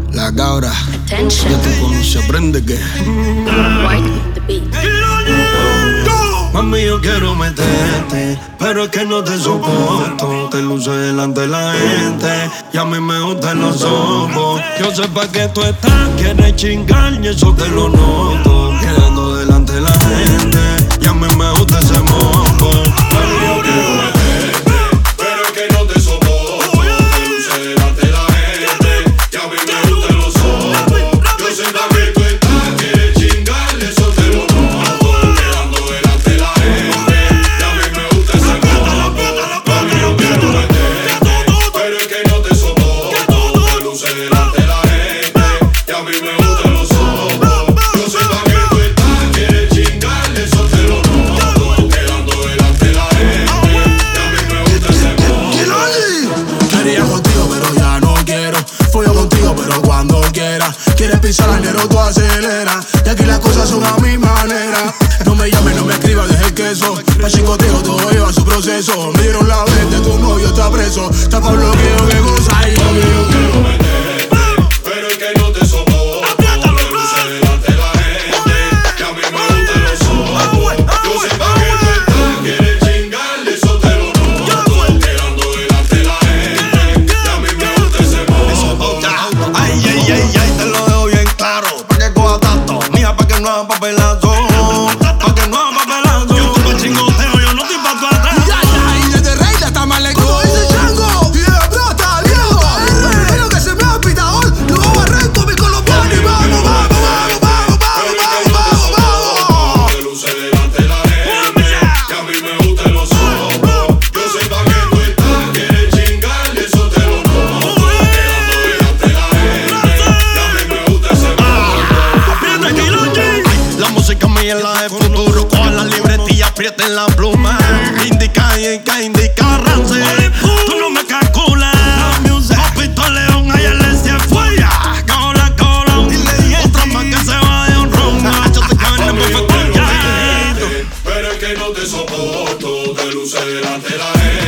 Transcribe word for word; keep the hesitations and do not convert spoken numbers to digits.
La cabra, Attention. ya tú conoces, aprende que. White the beat. Mami, yo quiero meterte, pero es que no te soporto. Te luces delante de la gente y a mí me gustan los ojos. Yo sé pa' que tú estás, quieres chingar y eso te lo noto. Quedando delante de la gente y a mí me gusta ese moco. Mami, yo quiero meterte, pero es que no te soporto. Te luces delante de la gente y a mí me gustan los ojos. Yo sé pa' que tú estás, quieres chingar y eso te lo noto. Quieres pisar al negro, tú acelera. Y aquí las cosas son a mi manera. No me llames, no me escribas, deje el queso. Pa' chingoteo todo lleva su proceso. Me dieron la vez de tu novio está preso. Está pa' bloqueo, que goza ahí. Mami, yo quiero meterte, pero es que no te soporto. Te luces delante de la gente y a mí me gustan los ojos. Yo sé pa' que tú estás, quieres chingar, eso te lo noto. Quedando delante de la gente y a mí me gusta ese modo. Ay, ay, ay, ay, te lo dejo bien claro. Pa' que coja tanto, mija, pa' que no hagan papelazo. Pa' que no hagan papelazo. Yo estoy pa' chingoteo, yo no estoy pa' tu atrás. Ya, ya, y desde Rey está mal lejos. Como dice Chango, y de plata, viejo. Es lo que se me ha pitado. Lo vamos a arreglar con mi colombiano y vamos, vamos, vamos, vamos, vamos, vamos, vamos, vamos. Te luces delante de la gente y a mí me gustan los ojos. Yo sé pa' que tú estás, quieres chingar y eso te lo noto. Quedando delante de la gente y a mí me gusta ese modo. La música mía es la de futuro. Cojan la libretilla, aprieten la pluma. Indica, indica, indica, rance. Tú no me calculas. Papito León, ayer le se fue. Cola, cola. Otra más que se va de un rumbo. Yo te caben en mi Pero es que no te soporto. Te luces delante de la gente